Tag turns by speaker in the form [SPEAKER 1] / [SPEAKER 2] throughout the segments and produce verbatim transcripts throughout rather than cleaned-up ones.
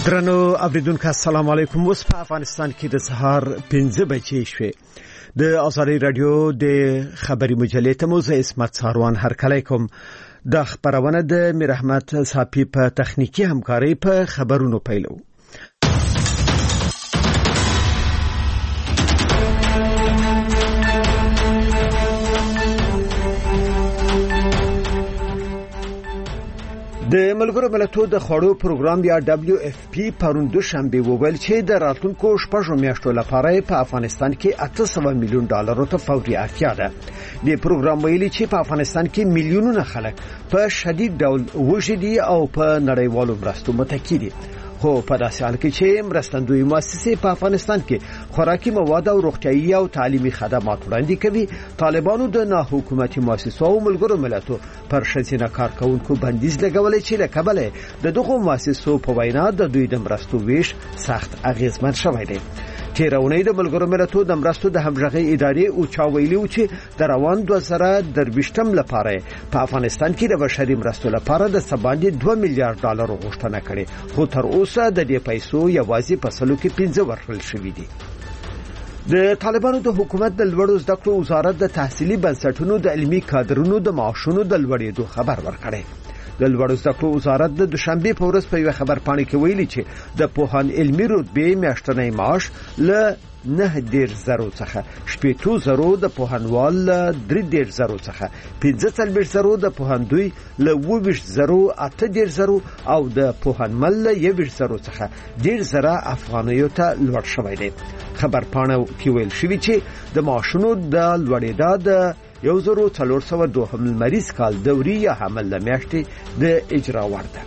[SPEAKER 1] درنو اوریدونکو السلام علیکم. اوس په افغانستان کې د سهار پنځه بجې شوې. د ازادي رادیو د خبري مجلې ته مو زه اسمت ساروان هرکلی کوم. د خبرونه د میر احمد صافي په تخنیکی همکاري په خبرونو پیلو. د ملګرو ملتونو د خوړو پروګرام یا دبليو اف پی پرون دوشنبه وویل چې د راتلونکو شپږو میاشتو لپاره په افغانستان کې اته سوه میلیون ډالر ته فوري اړتیا ده. د پروګرام ویلي چې په افغانستان کې میلیونونه خلک په شدید ډول وږي دي او په نړیوالو مرستو متکی دي. خو په داسې حال کې چې مرستندوی مؤسسې په افغانستان کې خوراکي مواد او روغتیايي او تعلیمي خدمات وړاندې کوي، طالبانو د ناحکومتي مؤسسو او ملګرو ملتونو پر ښځینه کارکونکو بندیز لګولې چې له کبله د دغو مؤسسو په وینا د دوی د مرستو ویش سخت اغیزمن شوی دی. تیرونی د ملګرو ملتونو د مرستو د همغږي ادارې او چا ویلي چې د روان دوه زره درویشتم لپاره په افغانستان کې د بشري مرستو لپاره د سباندې دوه میلیارډ ډالر غوښتنه کړې، خو تر اوسه د دې پیسو یوازې په سلو کې پنځه ورکړل شوې دي. د طالبانو د حکومت د لوړو زده کړو وزارت د تحصیلي بنسټونو د علمي کادرونو د معاشونو د لوړېدو خبر ورکړی. د لوړو زده کړو وزارت د دوشنبه په ورځ په یو خبر پاڼه کې ویلي چې د پوهان علمي رتبه میاشتنی معاش له نه ډیر زرو څخه شپږ زرو د پوهنوال درې ډیر زرو څخه پنځه څلوېښت زرو د پوهندوی له اووه زرو اته ډیر زرو او د پوهنمل له یو زرو څخه ډیر زره افغانیو ته لوړ شوی دی. خبر پاڼه کې ویل شوی چې د معاشونو د لوړېدا د یو زرو څلور سوه دوهم مریض کال دوري یا حمل لمیاشتې د اجرا ورده.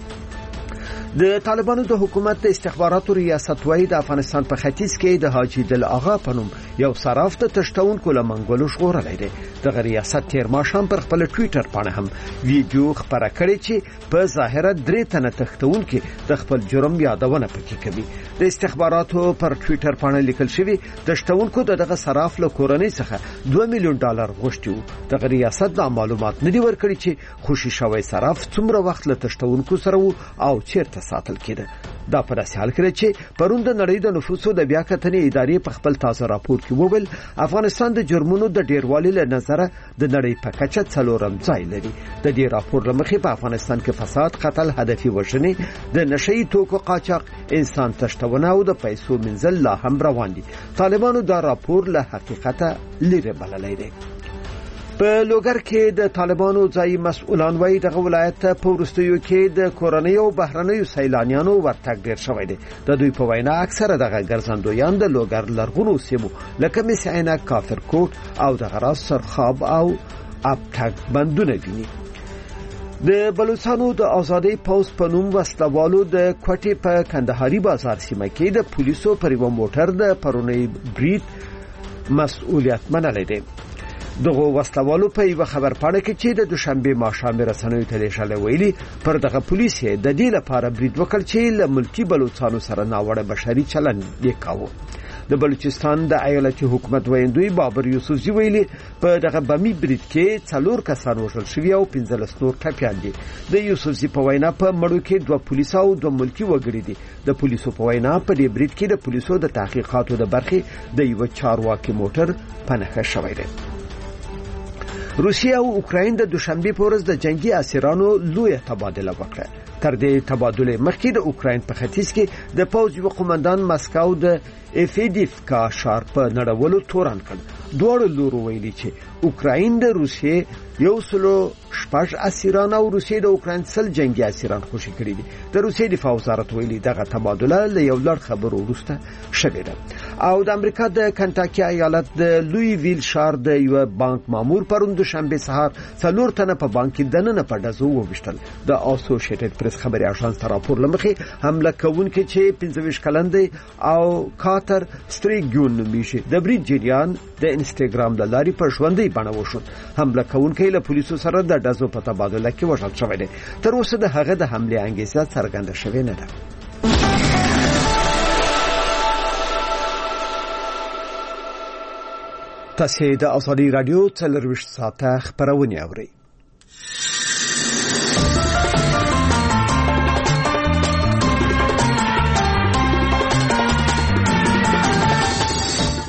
[SPEAKER 1] د طالبانو د حکومت د استخباراتو ریاست وای د افغانستان په ختیځ کې د حاجی دل آغا په نوم یو صراف ته تشتونکو لمنګولو شغورلای دی. د ریاست تیر ماشام پر خپل ټوئیټر باندې هم ویډیو خبره کړې چې په ظاهره درې تنه تختونکو د خپل جرم یادونه پکې کوي. د استخباراتو پر ټوئیټر باندې لیکل شوی تشتونکو دغه صراف له کورنۍ څخه دوه میلیون ډالر غوښتي وو. د ریاست د معلومات نه دی ورکړي چې خوشي شوی صراف څومره وخت له تشتونکو سره وو او چیرته ساتل کېده. دا په داسې حال کې چې پرون د نړۍ د نفوسو د بیا کتنې ادارې په خپل تازه راپور کې وویل افغانستان د جرمونو د ډیروالي له نظره د نړۍ په کچه څلورم ځای لري. د دې راپور لمخې په افغانستان کې فساد، قتل، هدفي وژنې، د نشئی توکو قاچاق، انسان تشتونه او د پیسو منځل لا هم روان دي. طالبانو دا راپور له حقیقته لرې بللی دی. په لوګر کې د طالبانو ځای مسؤلان وایي دغه ولایت په وروستیو کې د کورنۍ او بهرنیو سیلانیانو ورتګ ډیر شوی دی. د دوی په وینا اکثره دغه ګرځندویان د لوګر لرغونو سیمو لکه مس عینک، کافرکوټ او د غراس سرخاب او ابتګ بندونه ویني. د بلوچستان د آزادۍ پوس په نوم وسلوالو د کوټې په کندهاري بازار سیمه کې د پولیسو پر یو موټر د پرونی برید مسؤلیت منلی دی. دغه وسلوالو په یو خبر پاڼه کې چې د دوشنبه ماښام رسنیو ته لیږل ویلي پر دغه پولیس د دې لپاره برید وکړ چې له ملکی بلوچستانو سره ناوړه بشري چلند وکاوه. د بلوچستان د ایالتي حکومت ویندوی بابر یوسفزی ویلي په دغه بمی برید کې څلور کسان وژل شوي او پنځلس نور ټپیان دي. د یوسفزی په وینا په مړو کې دوه پولیس او دوه ملکی وګړي دي. د پولیسو په وینا په دې برید کې د پولیسو د تحقیقاتو د برخې د یو چارواکي موټر پنهخه شوی دی. روسیه او اوکراین د دوشنبه په ورځ د جنگي اسیرانو لویه تبادله وکړه. تر دې تبادله مخکې د اوکراین په ختیځ کې د پوځ یو قومندان مسکو د افیدیفکا ښار په نړولو تورن کړ. دواړو لورو ویلي چې اوکراین د روسیې یو سلو شپږ اسیران او روسیې د اوکراین سل جنگي اسیران خوشي کړي دي. د روسیې دفاع وزارت ویلي دغه تبادله له یو لړ خبرو وروسته شوې ده. او د امریکا د کنټاکی ایالت د لوی ویل ښار د یو بانک مامور پرون دوشنبه سهار څلور تنه په بانک کې دننه په ډزو وویشتل. د اسوسییټډ پریس خبري اژانس راپور لمخې حمله کوونکي چې پنځه ویشت کلن دی او کاتر ستریګون نومیږي د برید جریان د انستګرام د لارې په ژوندۍ بڼه وشو. حمله کوونکی له پولیسو سره د ډزو په تبادله کې وژل شوی دی. تر اوسه د هغه د حمله انګیزه څرګنده شوې نه ده. تاسو د ازادي رادیو څلرویشت ساعته خبرونه اورئ.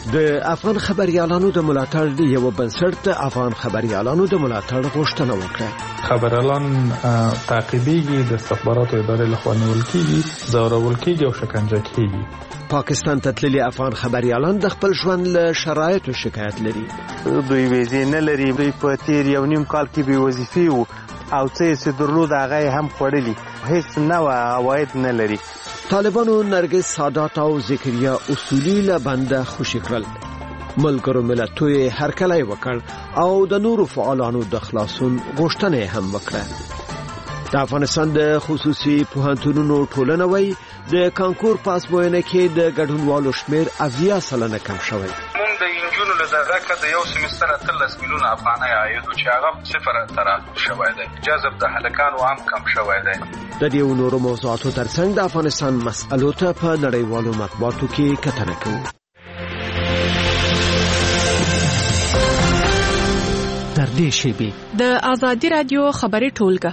[SPEAKER 1] د افغان خبريالانو د ملاتړ یو بنسټ د افغان خبريالانو د ملاتړ غوښتنه وکړه.
[SPEAKER 2] خبريالان تعقیبېږي، د استخباراتو ادارې لخوا نیول کېږي، ځورول کېږي او شکنجه کېږي.
[SPEAKER 1] پاکستان ته تللي افغان خبريالان د خپل ژوند له شرایطو شکایت لري.
[SPEAKER 3] دوی ویزې نه لري، دوی په تیر یو نیم کال کې بې وظیفې وو او څه یې درلود هغه هم خوړلي، هیڅ نوه عواید نه لري.
[SPEAKER 1] طالبانو نرګس سادات او ذکریا اصولي له بنده خوشي کړل. ملګرو ملتونو یې هرکلی وکړ او د نورو فعالانو د خلاصون غوښتنه هم وکړه. د افغانستان د خصوصي پوهنتونونو ټولنه وایي د کانکور پاس ازموینه کې د ګډونوالو شمیر اویا سلنه کم شوی.
[SPEAKER 4] موږ د انجونو له دغه د یو سمستر اتلس میلیونه افغانۍ عاید چې هغه صفر تر شوی دی. جذب د هلکانو هم کم شوی دی.
[SPEAKER 1] د دې نورو موضوعاتو ترڅنګ د افغانستان مسألو ته په نړیوالو مطبوعاتو کې کتنه کوو.
[SPEAKER 5] در دې شیبې
[SPEAKER 6] د آزادی رادیو خبري ټولګه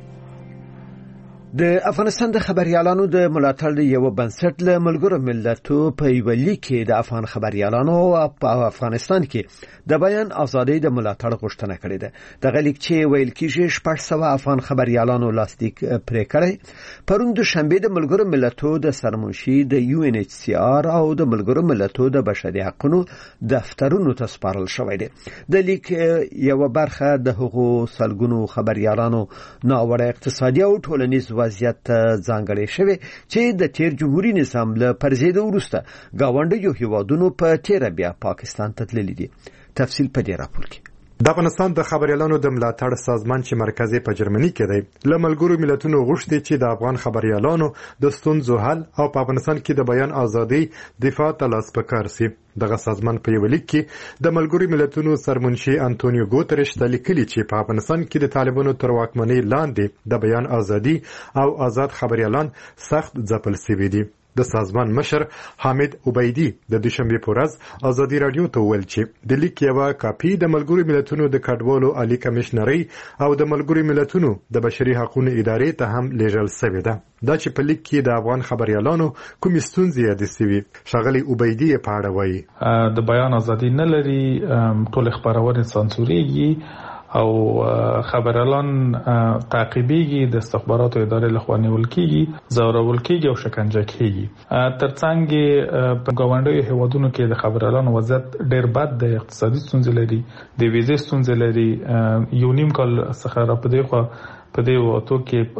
[SPEAKER 1] د افغانستان د خبريالانو د ملاتړ یو بنسټ له ملګرو ملتونو په یو لیک کې د افغان خبريالانو په افغانستان کې د بیان ازادۍ د ملاتړ غوښتنه کړې ده. دغه لیک چې ویل کېږي شپږ سوه افغان خبريالانو لاسلیک پرې کړی پرون د شنبه د ملګرو ملتونو د سرمنشي د یو ان ایچ سی آر او د ملګرو ملتونو د بشري حقوقو دفترونو ته سپارل شوی دی. د لیک یو برخه د حقوقو سلګونو خبريالانو ناوړه اقتصادي او ټولنیز وضعیت ځانګړی شوی چې د تیر جمهوریت نظام له پرځېدو وروسته گاونډیو هیوادونو په تیر بیا پاکستان ته تللی دي. تفصیل په دې راپور کې.
[SPEAKER 7] د افغانستان د خبريالانو د ملاتړ سازمان چې مرکزي په جرمني کې دی له ملګرو ملتونو غوښتي چې د افغان خبريالانو د ستونزو حل او په افغانستان کې د بیان ازادي دفاع ته لاس پکار سي. دغه سازمان په یو لیک کې د ملګرو ملتونو سرمنشي انټونیو ګوتریش ته لیکلي چې په افغانستان کې د طالبانو تر واکمنۍ لاندې د بیان ازادي او آزاد خبريالان سخت ځپل شوي دي. د سازمان مشر حامد عبیدی د دوشنبه په ورځ ازادي رادیو ته ویل چې د لیک یو کاپی د ملګرو ملتونو د کډوالو عالی کمشنري او د ملګرو ملتونو د بشري حقوقو ادارې ته هم لیږل شوی ده. دا چې په لیک کې د افغان خبريالانو کوم ستونزې یاد شوي. شغلی عبیدی په اړه وایي
[SPEAKER 2] د بیان ازادي نه لري، ټول خبرونه سانسورېږي او خبريالان تعقیبېږي، د استخباراتو ادارې لخوا نیول کېږي، ځورول کېږي او شکنجه کېږي. ترڅنګ په ګاونډیو هیوادونو کې د خبريالانو وضعیت ډېر بد دی، اقتصادي ستونزې لري، د ویزې ستونزې لري. یو نیم کال څخه را پدې خو په دې وختو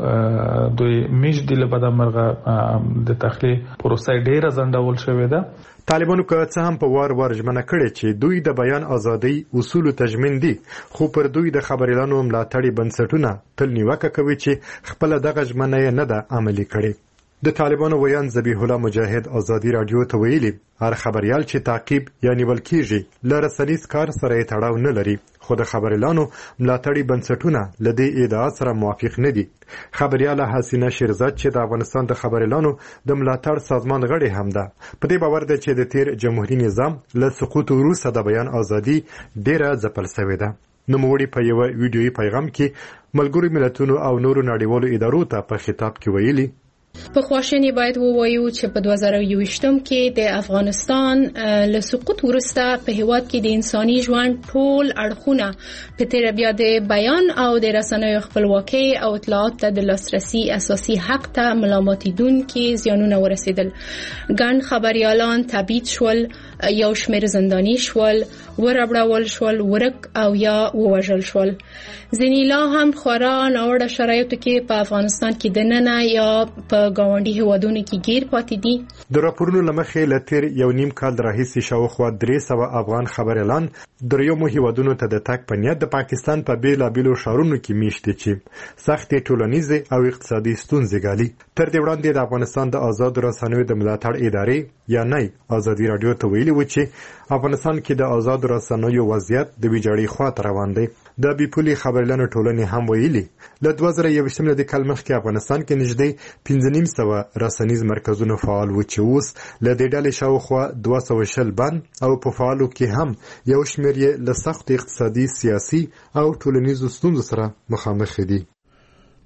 [SPEAKER 2] کې دوی میږدي له بده مرغه د تخلیه پروسه ډېره ځنډول شوې ده.
[SPEAKER 7] طالبانو که څه هم په وار وار ژمنه کړې چې دوی د بیان ازادۍ اصول تضمین دي، خو پر دوی د خبريالانو ملاتړي بنسټونه تل نیوکه کوي چې خپل دغه ژمنه نه ده عملي کړې. د طالبانو ویان ذبیح الله مجاهد ازادي رادیو ته ویلي هر خبريال چې تعقیب یا نیول کیږي له رسنیز کار سره تړاو نه لري، خو د خبريالانو ملاتړي بنسټونه له دې ادعا سره موافق نه دي. خبرياله حسینه شیرزاد چې د افغانستان د خبريالانو د ملاتړ سازمان غړي هم ده، په دې باور ده چې د تیر جمهوریت نظام له سقوط وروسته د بیان ازادي ډیره ځپل شوې ده. نوموړي په یو ویډیويي پیغام کې ملګرو ملتونو او نورو نړیوالو ادارو ته په خطاب کې ویلي
[SPEAKER 6] په خواشینی باید ووایو چې په دوه زره یوویشتم کې د افغانستان له سقوط وروسته په هیواد کې د انساني ژوند ټول اړخونه په تیر بیا د بیان او د رسنیو خپلواکي او اطلاعات ته د لاسرسي اساسي حق ته ملامتیدونکي زیانونه ورسېدل. ګڼ خبريالان تبعید شول، یو شمېر زنداني شول، وربړول شول، ورک او یا ووژل شول. ځینې لا هم خورا ناوړه شرایطو کې په افغانستان کې دننه یا په گاونډي هیوادونو کې گیر پاتې دي.
[SPEAKER 7] د راپورونو لمخې لتر یو نیم کال راهیسې شاوخوا درې سوه افغان خبريالان دریمو هیوادونو ته د تګ په نیت د پاکستان په بیلابیلو ښارونو کې میشتي چې سختې ټولنیزې او اقتصادي ستونزې ګالي. تر دې وړاندې د افغانستان د آزاد رسنیو د ملاتړ ادارې یا نه ازادي رادیو ته ویلي و چې افغانستان کې د آزاد رسنیو وضعیت د ویجاړۍ خواته روان دی. د بیپولي خبريالانو ټولنې هم ویلي له دوه زره یوویشتم د کال مخکې افغانستان کې نږدې پنځه نیم سوه رسنیز مرکزونه فعال و چې اوس له دې ډلې شاوخوا دوه سوه شل بند او په فعالو کې هم یو شمېر یې له سختو اقتصادي، سیاسي او ټولنیزو ستونزو سره مخامخ دي.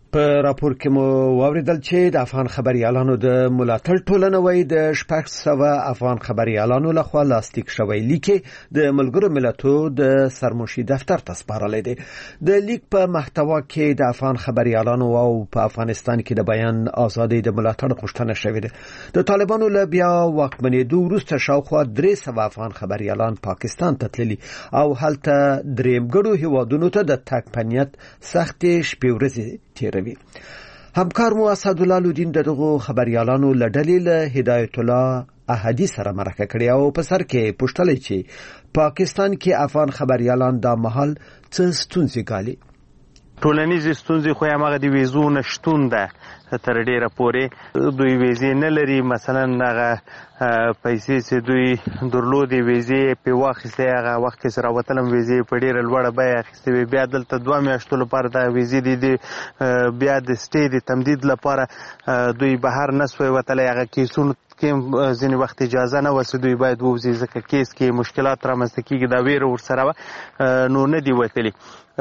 [SPEAKER 1] په راپور کې مو واوریدل چې د افغان خبريالانو د ملاتړ ټولنه وای د شپږ سوه افغان خبريالانو لخوا لاستیک شوی لیک د ملګرو ملتونو د سرمشي دفتر ته سپارل دي. د لیک په محتوا کې د افغان خبريالانو او په افغانستان کې د بیان ازادي د ملاتړ غوښتنه شوې ده. د طالبانو له بیا واکمنېدو وروسته شاوخوا درې سوه افغان خبريالان پاکستان ته تللي او هلته درېمګړو هیوادونو ته د تګ په نیت سختې شپې ورځې تیروي. همکار مو اسد الله لودین دغه خبريالانو لړلې له هدایت الله احدی سره مرکه کړې او په سر کې پوښتلې چې پاکستان کې افغان خبريالان د محل څه ستونزې ګالي.
[SPEAKER 3] ټولنیز ستونزې خو هغه د ویزو نشټون ده تر ډیره پورې دوی ویزې نه لري. مثلا هغه پیسې چې دوی درلودې ویزې په واخیستې هغه وخت کې سره وتلم ویزې په ډیره لوړه بیه اخیستې بیا دلته دوه میاشتو لپاره د ویزې د بیا د سټې د تمدید لپاره دوی بهر نه سوی وتلی. هغه کیسونو کې ځینې وخت اجازه نه وه چې دوی باید ووځي ځکه کیس کې مشکلات رامنځته کېږي دا ویره ورسره وه نو نه دي وتلي.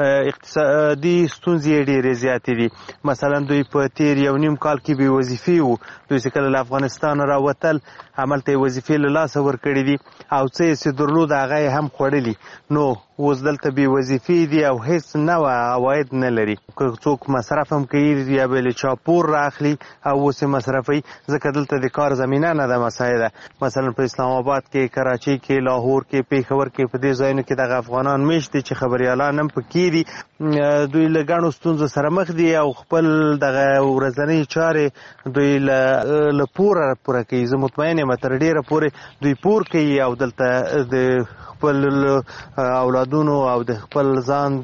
[SPEAKER 3] اقتصادي ستونزې ډېرې زیاتې دي. مثلا دوی په تیر یو نیم کال کې بې وظیفې وو. دوی چې کله له افغانستان راوتل هملته یې وظیفې له لاسه ورکړې دي او څه یې چې درلود هغه یې هم خوړلي. نو اوس دلته بې وظیفې دي او هیڅ نوه عواید نه لري. که څوک مصرف هم کوي یا به له چا پور رااخلي او اوس یې مصرفوي ځکه دلته د کار زمینه نه ده مساعده. مثلا په اسلام آباد کې، کراچۍ کې، لاهور کې، پېښور کې په دې ځایونو کې دغه افغانان میشت دي چې خبریالان هم پکې دي. دوی له ګڼو ستونزو سره مخ دي او خپل دغه ورځنۍ چارې دوی له پوره پوره کوي. زه مطمئن یم تر ډېره پورې دوی پور کوي او دلته د خپل اولادونو او د خپل ځان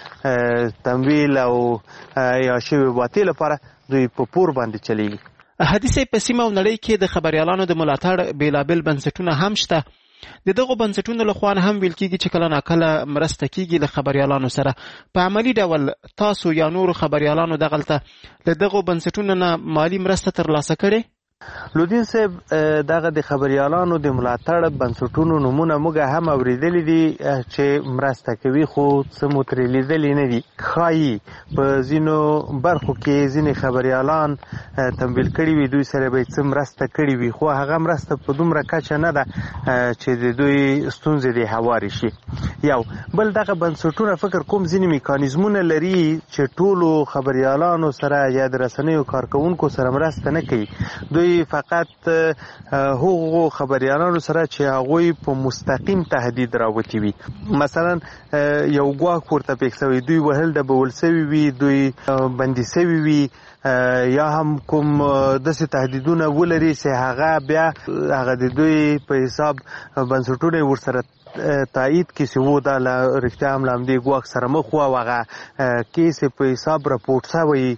[SPEAKER 3] د تمویل او یا شوي باتې لپاره دوی په پور باندې چلیږي.
[SPEAKER 8] حدیث په سیمه او نړۍ کې د خبریالانو د ملاتړ بیلابیل بنسټونه هم شته. د دغو بنسټونو له خوا هم ویل کېږي چې کله ناکله مرسته کېږي له خبریالانو سره. په عملي ډول تاسو یا نورو خبریالانو دغلته له دغو بنسټونو نه مالي مرسته ترلاسه کړې؟
[SPEAKER 3] لودین صاحب دغه د خبریالانو د ملاتړ بنسټونو نومونه موږ هم اوریدلی دي چې مرسته کوي خو څه مو ترې لیدلي نه دي. ښایي په ځینو برخو کې ځینې خبریالان تمویل کړي وي دوی سره به څه مرسته کړي وي خو هغه مرسته په دومره کچه نه ده چې د دوی ستونزې دې هوارې شي. یو بل دغه بنسټونه فکر کوم ځینې میکانیزمونه لري چې ټولو خبریالانو سره یا د رسنیو کارکوونکو سره مرسته نه کوي. دوی فقط هغو خبریالانو سره چې هغوی په مستقیم تهدید راوتی وي. مثلا یو ګواښ ورته پیښ شوی دوی وهل د بول سوي وي دوی بندي سوي وي یا هم کوم داسې تهدیدونه ولري چې هغه بیا هغه د دوی په حساب بنسټونه ورسره تایید کې چې و دا رښتیا هم له همدې ګواښ سره مخ وه او هغه کیس په حساب راپورټ شوی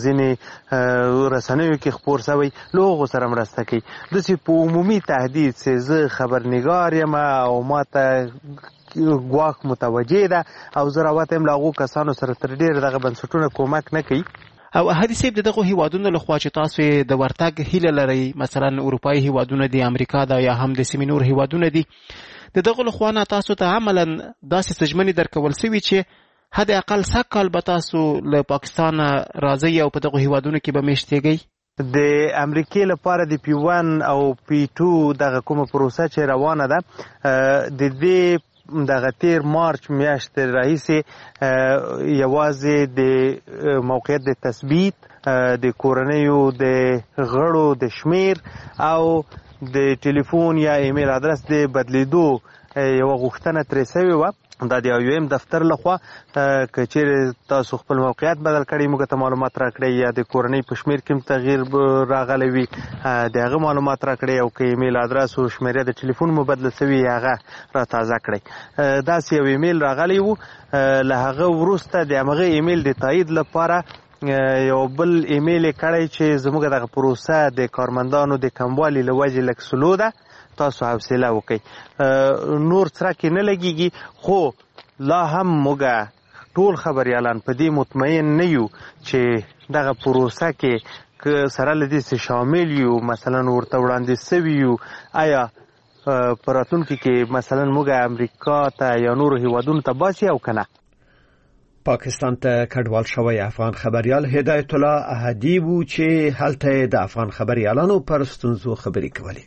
[SPEAKER 3] ځینې رسنیو کې خپور شوی له هغو سره مرسته کوي. داسې په عمومي تهدید چې زه خبرنګار یم او ما ته ګواښ متوجه ده او زه راوته یم له هغو کسانو سره تر ډېره دغه بنسټونه کومک نه کوي.
[SPEAKER 8] او احدي صاحب د دغو هیوادونو لخوا چې تاسو د ورتګ هیله لرئ مثلا اروپایي هیوادونه دي، امریکا ده یا هم د سیمې نور هیوادونه دي، د دغو لخوا نه تاسو ته عملا داسې سجمنې درکول سوي چې حد اقل سږ کال به تاسو له پاکستان راځئ او په دغو هیوادونو کې به میشتېږئ؟
[SPEAKER 3] د امریکې لپاره د پی ون او پی ټو دغه کومه پروسه چې روانه ده د دې دغه تیر مارچ میاشتې راهیسې یوازې د موقعیت د تثبیت د کورنیو د غړو د شمیر او د ټلیفون یا ایمیل ادرس د بدلیدو یوه غوښتنه ترې سوې وه. دا د یو ایم دفتر لخوا که چیرې تاسو خپل موقعیت بدل کړئ موږ ته معلومات راکړئ یا د کورنۍ په شمیر کې هم تغییر راغلی وي د هغه معلومات راکړئ او که ایمیل ادرس او شمیره د ټلیفون مو بدله سوي هغه را تازه کړئ. داسې یو ایمیل راغلی و له هغه وروسته د همغه ایمیل د تایید لپاره یو بل ایمیل یې کړی چې زموږ دغه پروسه د کارمندانو د کموالي له وجې لږ سلو ده تاسو حوصله وکئ. نور څرک نه لګیږي خو لا هم موږ ټول خبریالان په دې مطمئن نه یو چې دغه پروسه کې که سره له دې شامل یو مثلا ورته وړاندې سوي یو آیا په راتلونکي کې مثلا موږ امریکا ته یا نورو هیوادونو ته باسي او که نه.
[SPEAKER 1] پاکستان ته کډوال شوی افغان خبريال هدایت الله احدی وو چې هلته د افغان خبريالانو پر ستونزو خبرې کولې.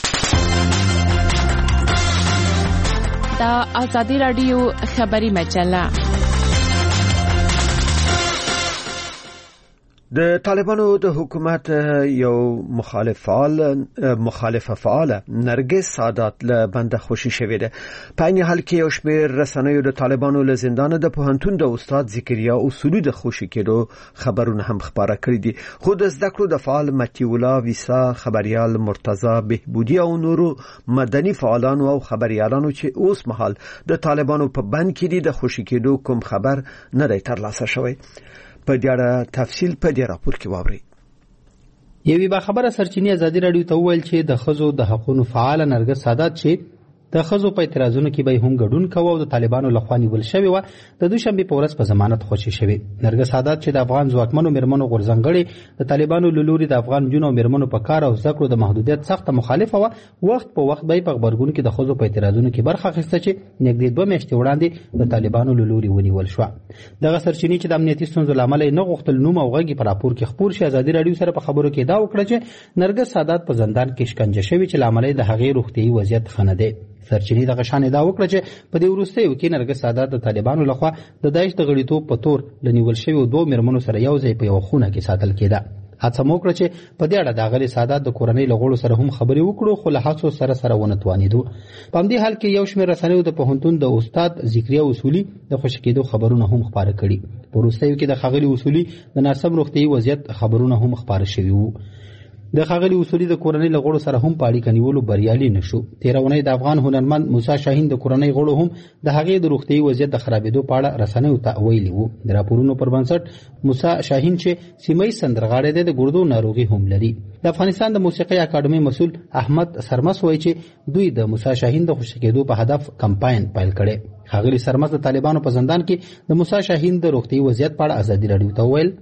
[SPEAKER 9] دا آزادی رادیو خبری مجله.
[SPEAKER 1] د طالبانو د حکومت یو مخالف فعال مخالفه فعال نرګس سادات له بنده خوشی شوې ده. په این حال کې یو شمېر رسنیو د طالبانو له زندان د پوهنتون د استاد ذکریا اصولي د خوشی کېدو خبرونه هم خبره کړې دي. خو د زده کړو د فعال متی الله ویسا خبريال مرتضی بهبودی او نورو مدني فعالانو او خبريالانو چې اوس مهال د طالبانو په بند کې دي د خوشی کېدو کوم خبر نه دی ترلاسه شوی. په دې اړه تفصیل په دې راپور کې واورئ.
[SPEAKER 10] یوې با خبره سرچینې ازادي رادیو ته وویل چې د خزو د حقوقو فعال نرګس سادات چې د خزو په اعتراضونو کې به هم ګډون کوي او د طالبانو لخوا نیول شوی و د دوشنبه په ورځ په ضمانت خوشی شوی. نرګس سادات چې د افغان ځواکمنو مرمنو غورځنګړي د طالبانو لوري د افغان جنو مرمنو په کار او ذکر د محدودیت سخت مخالفه و وخت په وخت به په خبرګون کې د خزو په اعتراضونو کې برخه اخیسته چې نږدې دوه میاشتې وړاندې د طالبانو لوري ونیول شو. دغه سرچینې چې د امنیتي ستونزو لامل نه غوښتل نوم او غږی په راپور کې خبر شي ازادي رادیو سره په خبرو کې دا وکړه چې نرګس سادات په زندان کې شکنجه شوی چې لامل د هغې روغتيایي وضعیت خنه دی. سرچینې دغه شان دا وکړه چې په دې وروستیو کې نرګس سادات د طالبانو لخوا د داعش د غړیتوب په تور لنیول شوی دوه مرمنو سره یو ځای په یو خونه کې ساتل کېده. هڅه مو وکړه چې په دې اړه د غلي سادات د کورنۍ لغړو سره هم خبرې وکړو خو له هڅو سره سره ونه توانیدو. په همدې حال کې یو شمېر رسنیو د پوهنتون د استاد ذکریا اصولي د خوشی کېدو خبرونه هم خبره کړي. په وروستیو کې د خغلی اصولي د ناسم روغتيایي وضعیت خبرونه هم خبره شوي وو. د خغلی اصولي د کورنۍ لغړو سره هم پاړی کنيولو بریالي نشو. تیرونه د افغان هنرمند موسی شاهین د کورنۍ غړو هم د هغې د روغتيایي وضعیت د خرابېدو په اړه رسنیو ته ویلي وو. د راپورونو پر بنسټ موسی شاهین چې سیمې سندرغاړی دی د ګردو ناروغي هم لري. د افغانستان د موسیقي اکاډمي مسؤل احمد سرمس وایي چې دوی د موسی شاهین د خوشی کېدو په هدف کمپاین پیل کړي. خغلی سرمس د طالبانو په زندان کې د موسی شاهین د روغتيایي وضعیت په اړه ازادي رادیو ته ویل.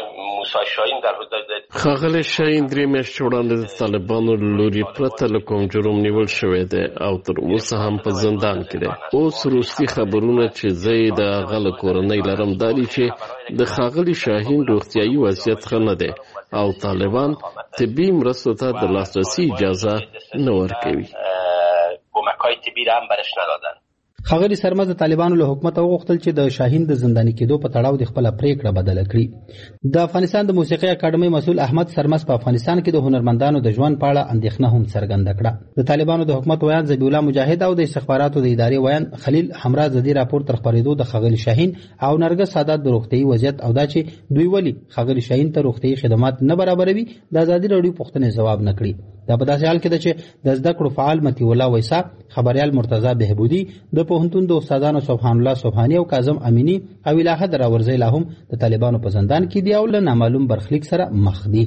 [SPEAKER 11] خغلی شاهین درې میاشتې وړاندې د طالبانو لوري پرته له کوم جرم نیول شوی دی او تر اوسه هم په زندان کې دی. اوس وروستي خبرونه چې زه یې د هغه له کورنۍ لرم دا دي چې د خغلی شاهین روغتیایي وضعیت ښه نه دی او طالبان طبي مرستو ته د لاسرسي اجازه نه ورکوي.
[SPEAKER 10] خغلی سرمز د طالبانو له حکومت وغوښتل چې د شاهین د زنداني کېدو په تړاو د خپل پریکړه بدله کړي. د افغانستان د موسیقي اکاډمي مسؤل احمد سرمز په افغانستان کې د هنرمندانو د ژوند په اړه اندېښنه هم څرګنده کړه. د طالبانو د حکومت ویان ذبیح الله مجاهد او د استخباراتو د ادارې ویان خلیل همراز د دې راپور تر خبرېدو د خغلی شاهین او نرګس سادات د روغتيایي وضعیت او دا چې دوی ولی خغلی شاهین ته روغتيایي خدمات نه برابروي د ازادي رادیو پوښتنې ځواب نه کړي. دا په داسې حال کې ده چې د زده کړو فعال متی الله ویسا خبريال مرتضی بهبودی د پوهنتون د استادانو سبحان الله سبحانی او کاظم امینی او الهه دراورزی لا هم د طالبانو په زندان کې دی او له نامعلوم برخلیک سره مخ دي.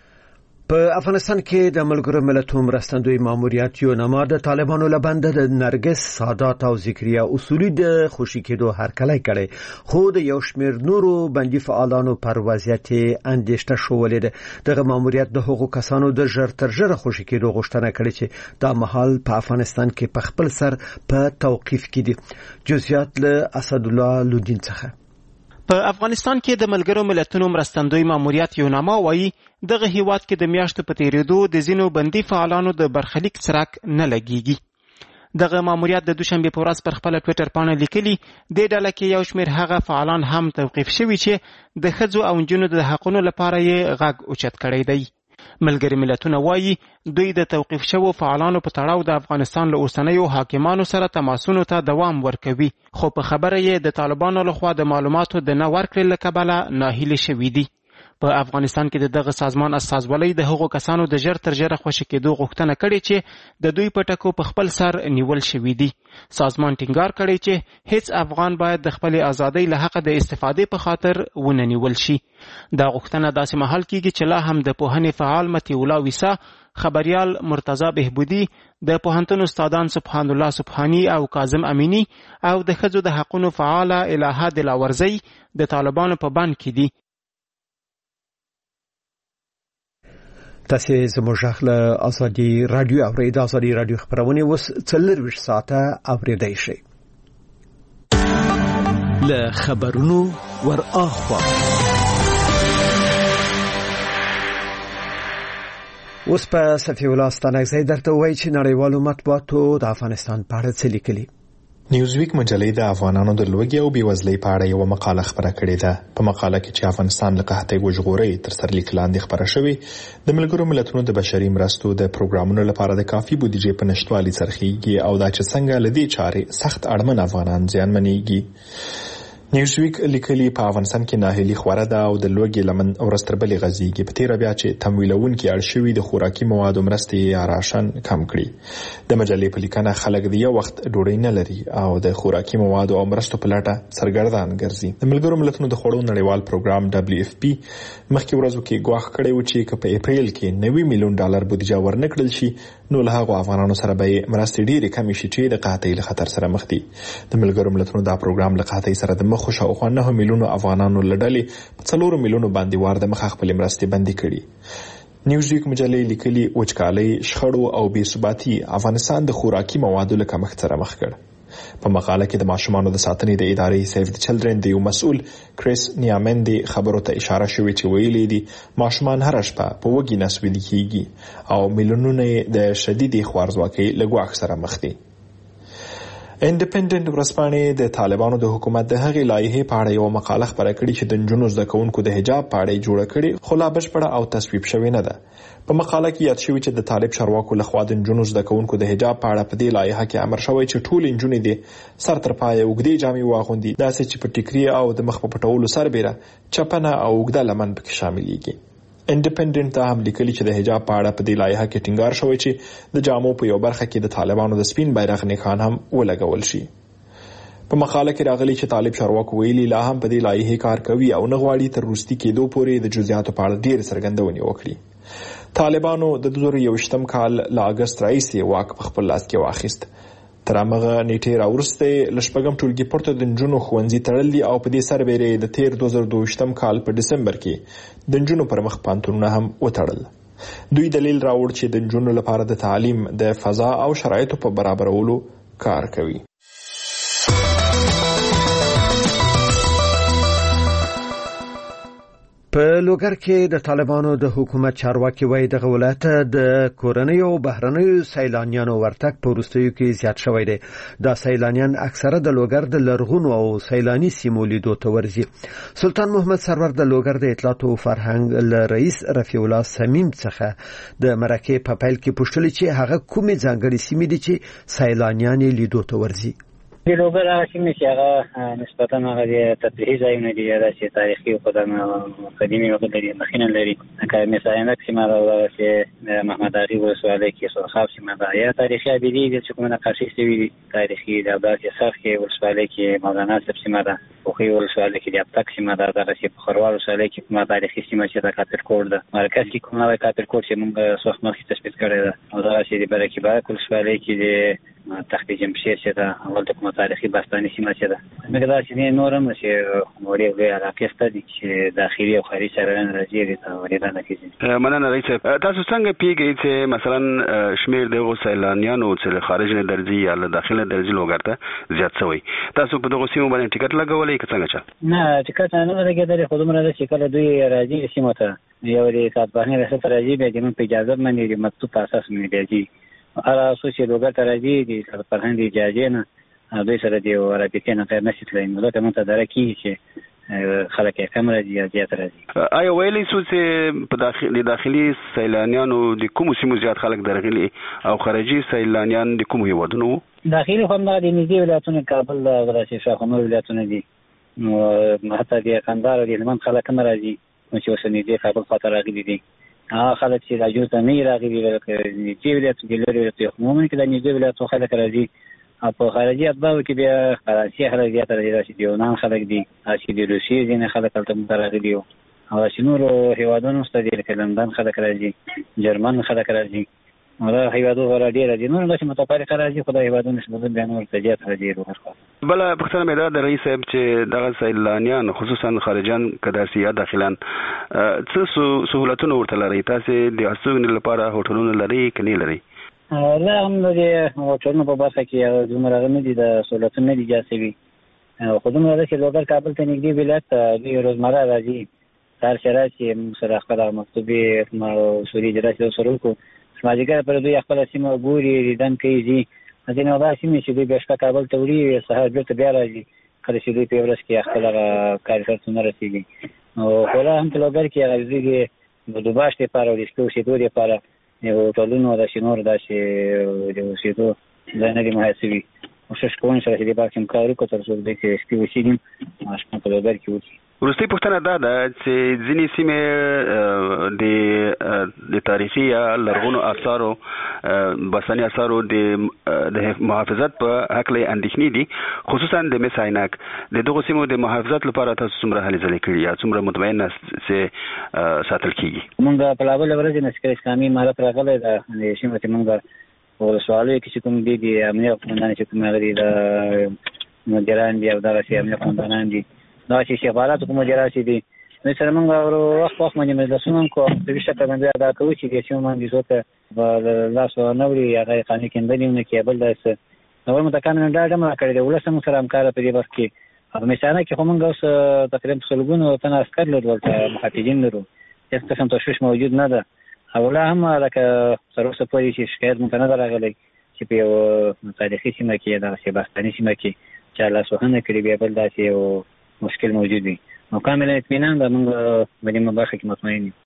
[SPEAKER 1] په افغانستان کې د ملګرو ملتونو مرستندوی ماموریت یو نما د طالبانو لبند د نرګس سادات او ذکریا اصولي د خوشی کېدو هرکلی کړي خو د یو شمېر نورو بندي فعالانو پر وضعیت اندېښنه شولې ده. دغه ماموریت د هغو کسانو د ژر تر ژره خوشی کېدو غوښتنه کړې چې دا مهال په افغانستان کې په خپل سر په توقیف کې دي. جزئیات له اسد الله لودین څخه.
[SPEAKER 8] په افغانستان کې د ملګرو ملتونو مرستندوی ماموریت یوناما وایي دغه هیواد کې د میاشتو په تیریدو د ځینو بندي فعالانو د برخلیک څرک نه لګیږي. دغه ماموریت د دوشنبه په ورځ پر خپل ټوئیټر باندې لیکلي د ډله کې یو شمېر هغه فعالان هم توقیف شوي چې د ښځو او نجونو د حقونو لپاره یې غږ اوچت کړی دی. ملګري ملتونه وایي دوی د توقیف شوو فعالانو په تړاو د افغانستان له اوسنیو حاکمانو سره تماسونو ته دوام ورکوي خو په خبره یې د طالبانو لخوا د معلوماتو د نه ورکړې له کبله ناهیلې شوي دي. په افغانستان کې دغه سازمان استازولۍ د هغو کسانو د ژر تر ژره خوشي کېدو غوښتنه کړې چې د دوی په ټکو په خپل سر نیول شوي دي. سازمان ټینګار کړی چې هیڅ افغان باید د خپلې ازادۍ له حقه د استفادې په خاطر ونه نیول شي. دا غوښتنه داسې مهال کېږي چې لا هم د پوهنې فعال متی الله ویسا خبريال مرتضی بهبودی د پوهنتون استادان سبحان الله سبحانی او کاظم امینی او د ښځو د حقونو فعاله الهه دلاورزی د طالبانو په بند کې دي.
[SPEAKER 1] تاسو زموږ خپل ازادي رادیو او ریډیو ازادي رادیو خبرونه وس څلور ویش ساعته اوریدای شي.
[SPEAKER 5] له خبرونو ور اخوا.
[SPEAKER 1] اوس په صفي الله ستانکزی درته وایي چې نړیوالو مطبوعاتو د افغانستان په اړه څه لیکلي.
[SPEAKER 12] نیوزویک مجلې د افغانانو د لوږې او بېوزلۍ په اړه یو مقاله خبره کړې ده. په مقاله کې چې افغانستان له قحطۍ وژغوري تر سرلیک لاندې خبره شوې د ملګرو ملتونو د بشري مرستو د پروګرامونو لپاره د کافي بودیجې په نشټوالي څرخیږي او دا چې څنګه لدې چارې سخت اړمن افغانان زیانمنېږي. نیوزویک لیکلي په افغانستان کې ناهیلي خوره ده او د لوږې لمن ورستربلې غځيږي. په تیر بیا چې تمویلونکي اړ شوي د خوراکي موادو مرستې یا راشن کم کړي. د مجلې په لیکنه خلک د یو وخت ډوډۍ نه لري او د خوراکي موادو او مرستو په لټه سرګردان ګرځي. د ملګرو ملتونو د خوړو نړیوال پروګرام دبليو اف پی مخکې ورځو کې ګواښ کړی و چې په اپریل کې نوي میلیون ډالر بودیجه ورنکړل شي نو له هغو افغانانو سره به مرستې ډېرې کمې شي چې د قحطۍ له خطر سره مخ دي. د ملګرو ملتونو دا پروګرام له قحطۍ سره د مخ شاوخوا نه میلیونو افغانانو لړلې په څلورو میلیونو باندې وار د مخ خپل مرستې بندي کړي. نیوزویک مجلې لیکلي وچکالۍ، شخړو او بې ثباتي افغانستان د خوراکي موادو له کمښت سره مخ کړ. په مقاله کې د ماشومانو د ساتنې د ادارې سیف د چلډرن د یو مسؤل کریس نیامندي خبرو ته اشاره شوې چې ویلي دي ماشومان هر شپه په وږي نس ویده کیږي او میلیونونه د شدیدې خوارځواکۍ له ګواښ سره مخ دي. انډیپندنت ورځپاڼې د طالبانو د حکومت د هغې لایحې په اړه یو مقاله خبره کړې چې د نجونو زده کوونکو د حجاب په اړه جوړه کړې خو لا بشپړه او تصویب شوې نه ده. په مقاله کې یاد شوی چې د طالب چارواکو لخوا د نجونو زده کوونکو د حجاب په اړه په دې لایحه کې امر شوی چې ټول نجونې د سر تر پایه اوږدې جامې واغوندي، داسې چې په ټیکري او د مخ په پټولو سربېره چپنه او اوږده لمن پکې شاملېږي. انډیپندنت ته هم لیکلي چې د حجاب په اړه په دې لایحه کې ټینګار شوی چې د جامو په یو برخه کې د طالبانو د سپین بیرغ نښان هم ولګول شي. په مقاله کې راغلي چې طالب چارواکو ویلي لا هم په دې لایحې کار کوي او نه غواړي تر وروستي کېدو پورې د جزئیاتو په اړه ډېر څرګندونې وکړي. طالبانو د دوه زره یوویشتم کال له اګست راهیسې واک په خپل لاس کې واخیست. تر هغه نیټې راوروسته له شپږم ټولګي پورته د نجونو ښوونځي تړل دي او په دې سربېره د تیر دوه زره دوهویشتم کال په ډسمبر کې د نجونو پر مخ پانتونونه هم وتړل. دوی دلیل راوړ چې د نجونو لپاره د تعلیم د فضا او شرایطو په برابرولو کار کوي.
[SPEAKER 1] په لوګر کې د طالبانو د حکومت چارواکي وایي دغه ولایت د کورنۍ او بهرنیو سیلانیانو ورتګ په وروستیو کې زیات شوی دی. دا سیلانیان اکثره د لوګر د لرغونو او سیلاني سیمو لیدو ته ورځي. سلطان محمد سرور د لوګر د اطلاعات او فرهنګ له رئیس رفیع الله صمیم څخه د مرکې په پیل کې پوښتنه چې هغه کومې ځانګړې سیمې دي چې سیلانیان لیدو ته ورځي.
[SPEAKER 13] د لوګر هغه سیمې چې هغه نسبتا هغه د تفریحي ځایونه دي یا داسې تاریخي او قدیمي وګړي لري مخینه لري لکه مثلا سیمه دا چې محمد علي ولسوالۍ کې سرخاب سیمه ده یا تاریخي ابدي دي چې کومه نقاشي شوي دي تاریخي د عباس یساف کې ولسوالۍ کې مولانا صاحب سیمه ده او خو ولسوالۍ کې د ابتک سیمه ده دغه چې په خروار ولسوالۍ کې کومه تاریخي سیمه چې د کاپر کوډ ده مرکز کې کومه د کاپر کوډ چې موږ څو مخکې تثبیت کړی ده او دا چې د برکې باک ولسوالۍ کې د تخت جمشید چې دا اول د کومه تاریخي باستاني سیمه چې ده مګر چې نورم چې وړي وړي علاقې ستدي چې داخلي او خارجي سران راځي د ورېدا نه کیږي.
[SPEAKER 14] مننه رئیس تاسو څنګه پیږئ چې مثلا شمیر د سیلانیانو چې خارج نه درځي یا له داخله درځي لوګر ته زیات شوی تاسو په دغه سیمه باندې ټیکټ لګولې که څنګه چا؟
[SPEAKER 13] نه ټیکټ نه لګېدل خو دومره ده چې کله دوی راځي سیمه ته یو د کارباني رسټ راځي به د په اجازه باندې د مکتوب په اساس باندې راځي هر اساس چې لوګر ته راځي د فرهنګ اجازه نه دوی سره دی رابطه نه غیر نشي تلای نو ته مونته درکې چې خلک یې کم راځي یا زیات راځي.
[SPEAKER 14] آیا ویلې څو چې په داخلي داخلي سیلانیانو د کوم سیمو زیات خلک درغلي او خارجي سیلانیان د کوم هیوادونو؟
[SPEAKER 13] داخلي هم د نږدې ولایتونو کابل او راشي شاهنامه ولایتونه دي نو حتی د قندهار د هلمند خلک هم راځي چې اوس نږدې کابل خاطر راغلي دي. هغه خلک چې راځي ته نه راغلي لکه نږدې ولایت کې لري ته عموما کې د نږدې ولایت خلک راځي او په خارجي اتباعو کې بیا فرانسې خلک زیات راځي چې د یونان خلک دي چې د روسیې ځینې خلک هلته راغلي دي او چې نورو هیوادونو څخه دي لکه لندن خلک راځي جرمن خلک راځي او دا هیوادو غواړي ډېر راځي نور داسې متفارقه راځي خو دا هیوادونو نسبت بیا نور ته زیات راځي.
[SPEAKER 14] بله پوښتنه مې دا د رئیس صاحب چې دغه سیلانیان خصوصا خارجیان که داسې یا داخلان څه سهولتونه ورته لرئ؟ تاسې د استوګنې لپاره هوټلونه لرئ که نه لرئ؟
[SPEAKER 13] لا هم د هوټلونو په برخه کې دومره نه دي د سهولتونه نه دي جاسې وي خو دومره ده چې لوګر کابل ته نږدې ولایت دوی روزمره راځي سهار چې راشي موږ سره خپله مکتوبي اصولي اجراسي سره وکړو مازدیګر پر دوی خپله سیمه ګوري لیدن کوي ځي ځینې هغه سیمې چې دوی بیا شپه کابل ته وړي سهار بېرته بیا راځي کله چې دوی په ورځ کې خپل هغه کارګر ته نه رسېږي خو لا هم په لوګر کې هغه دوی د دوباش لپاره او د شپې اوسېدو لپاره هوټلونو داسې نور داسې د اوسېدو ځایونه دي محاسب وي کوشش کوم چې د باکم کار وکړو تر څو د کې شپې وسیدم ماشین په لوګر کې وځي.
[SPEAKER 14] وروستۍ پوښتنه دا ده چې ځینې سیمې د د تاریخي یا لرغونو آثارو بسنی آثارو د محافظت په هکله اندېښنې دي خصوصا د مس عینک د دغو سیمو د محافظت لپاره تاسو څومره هلې ځلې کړي یا څومره مطمئن چې ساتل کېږي؟
[SPEAKER 13] موږ په لابل ورځ نسکر اسلامي امارت راغلی ده د سیمو چې موږ او سوالو کې چې کوم دي د امنیت قومندان چې کوم غړي د مدیران دي او دغه سي امنیت قومندانان دي دا چې شفارات کوم مدیران دي نو سره موږ ورو وخت وخت باندې مدرسونه کو په ویشه باندې ادا کوي چې د سیمه باندې زوته لاس نوري هغه قانوني کېندنه کې بل داس نو متکامل دا ډم کړی دی ولسم سره همکار په دې وخت کې په مثال کې کوم اوس تقریبا څلګونو تن عسكر لرول ته محافظین لرو هیڅ قسم تشویش موجود نه ده او لا هم لکه سره اوسه پوری چې شکایت مونږ نه راغلی چې په یو تاریخي سیمه کې دا سیباستاني سیمه کې چې لاسوهنه کړې بیا بل داسې یو مشکل موجود دی نو کامل اطمینان ده موږ باندې مبارک مطمئن یو.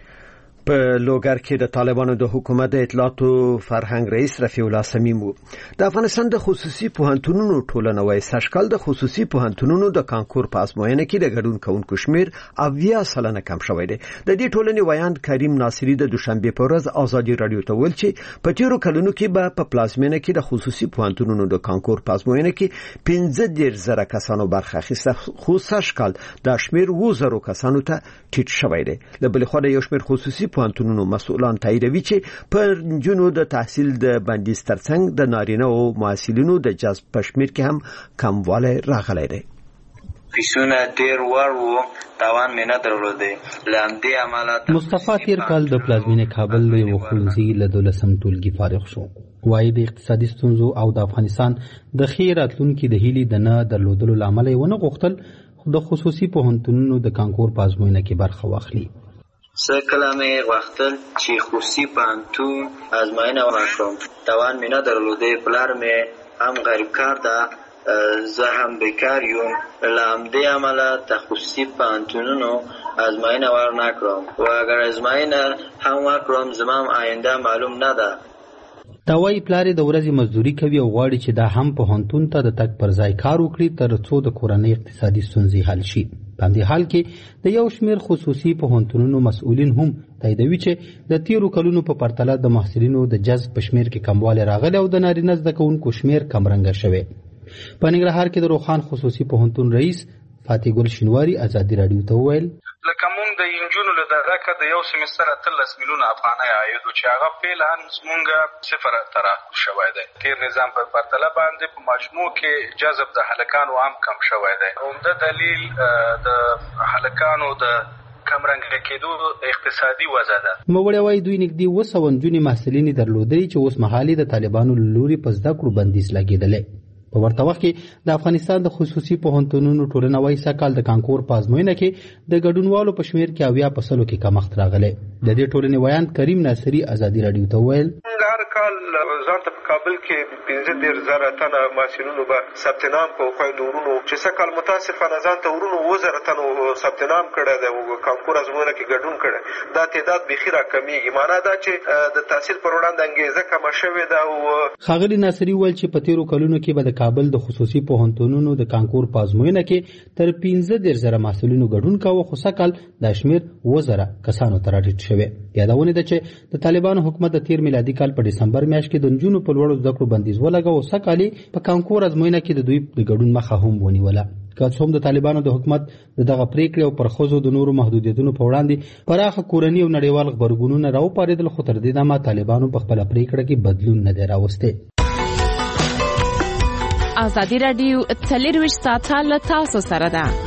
[SPEAKER 1] په لوګر کې د طالبانو د حکومت د اطلاعات او فرهنګ رئیس رفیع الله صمیم د افغانستان د خصوصي پوهنتونونو ټولنوي سشکل د خصوصي پوهنتونونو د کانکور په ازموینه کې د ګډون کوونکو شمیر اویا سلنه کم شوی دی. د دې ټولنې ویاند کریم ناصری د دوشنبه په ورځ ازادي رادیو ته ویل چې په تیرو کلونو کې به په پلازمینه کې د خصوصي پوهنتونونو د کانکور په ازموینه کې پنځه دېرش زره کسانو برخه اخیسته خو سشکل د شمیر اووه زره کسانو ته ټیټ شوی دی. له بل خوا د یو شمیر خصوصي پوهنتونونو مسؤلان تاییدوي چې په جنو د تحصیل د بندیز ترڅنګ د نارینه او محصلینو د جذب پشمیر کې هم کموالی راغلی دی.
[SPEAKER 15] فیسونه ډیر ور وو تاوان مې نه درلودی لاندې عملات.
[SPEAKER 10] مصطفی تیر کال د پلازمینې کابل له وخونځي له دولسم ټولګي فارغ شو. وايي د اقتصادي ستونزو او د افغانستان د خیر راتلونکي د هیلي د نه درلودلو لامل یې ونه غوښتل د خصوصي پوهنتونونو د کانکور په ازموینه کې برخه واخلي.
[SPEAKER 15] سه کله مې غوښتل چې خصوصي پوهنتون ازموینه ورکړم توان مې نه درلودی پلار مې هم غریب کار ده زه هم بیکار یم له همدې امله د خصوصي پوهنتونونو ازموینه ورنکړم و اگر ازموینه هم وکړم زما آینده معلوم نه ده.
[SPEAKER 10] دا وايي پلار د ورځې مزدوري کوي او غواړي چې دا هم پوهنتون ته د تګ پر ځای کار وکړي تر څو د کورنۍ اقتصادي ستونزې حل شي. په دې حال کې د یو شمیر خصوصي پوهنتونونو مسؤلین هم تاییدوي چې د تیرو کلونو په پرتله د محصلینو د جذب په شمیر کې کموالی راغلی او د نارینه زده کوونکو شمیر کمرنګه شوی. په ننګرهار کې د روخان خصوصي پوهنتون رئیس فاتح ګل شینواری ازادي رادیو ته وویل
[SPEAKER 4] لکه مونږ د انجونو له دغه که د یو سمستر اتلس میلیونه افغانۍ عاید و چې هغه فعلا مونږ صفر ته راکوز شوی دی. تیر نظام په پرتله باندې په مجموع کې جذب د هلکانو هم کم شوی دی. عمده دلیل د هلکانو د کمرنګه کېدو اقتصادي وضع ده.
[SPEAKER 10] نوموړی وايي دوی نږدې اووه سوه نجونې محصلینې درلودلې چې اوس مهال د طالبانو له لوري په زده کړو بندیز لګېدلی. په ورته وخت کې د افغانستان د خصوصي پوهنتونونو ټولنه وايي سږ کال د کانکور په ازموینه کې د ګډونوالو په شمیر کې اویا په سلو کې کمښت راغلی. د دې ټولنې ویاند کریم ناصری ازادي رادیو ته وویل
[SPEAKER 16] هر کال ځان ته په کابل کې پنځه دېرش زره تنه محصلینو به ثبت نام په خویندو ورونو چې سږ کال متاسفانه ځان ته ورونو اووه زره تنو ثبت نام کړی دی او کانکور ازموینه کې ګډون کړی. دا تعداد بیخي راکمیږي. معنا دا چې د تحصیل پر وړاندې انګېزه کمه شوې ده. او
[SPEAKER 10] ښاغلي ناصري وویل چې په تېرو کلونو کې به د کابل د خصوصي پوهنتونونو د کانکور په ازموینه کې تر پنځه دېرش زره محصلینو ګډون کاوه خو سږ کال دا شمېر اووه زره کسانو ته راټیټ شوی. یادونه ده چې د طالبانو حکومت د تېر میلادي کال په ډسمبر میاشت کې د نجونو په لوړو زده کړو بندیز ولګاوه او سږ کال په کانکور ازموینه کې د دوی د ګډون مخه هم ونیوله. که څه هم د طالبانو د حکومت د دغه پریکړې او پر ښځو د نورو محدودیتونو په وړاندې پراخه کورني او نړیوال غبرګونونه راوپارېدل خو تر دې دمه طالبانو په خپله پریکړه کې بدلون نه دی راوستی.
[SPEAKER 9] ازادي رادیو څلېرویشت ساعته له تاسو سره ده.